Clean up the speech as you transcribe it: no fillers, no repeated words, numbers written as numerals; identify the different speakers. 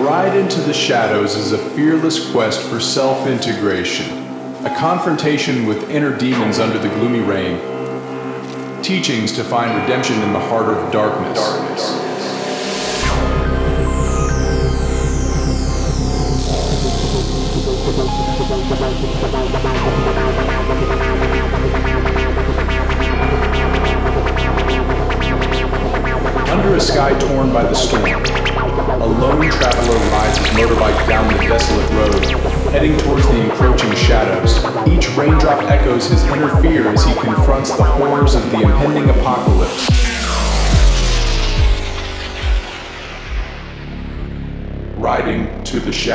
Speaker 1: ride into the shadows is a fearless quest for self-integration, a confrontation with inner demons under the gloomy rain, teachings to find redemption in the heart of darkness. Under a sky torn by the storm, a lone traveler rides his motorbike down the desolate road, heading towards the encroaching shadows. Each raindrop echoes his inner fear as he confronts the horrors of the impending apocalypse. Riding to the shadows.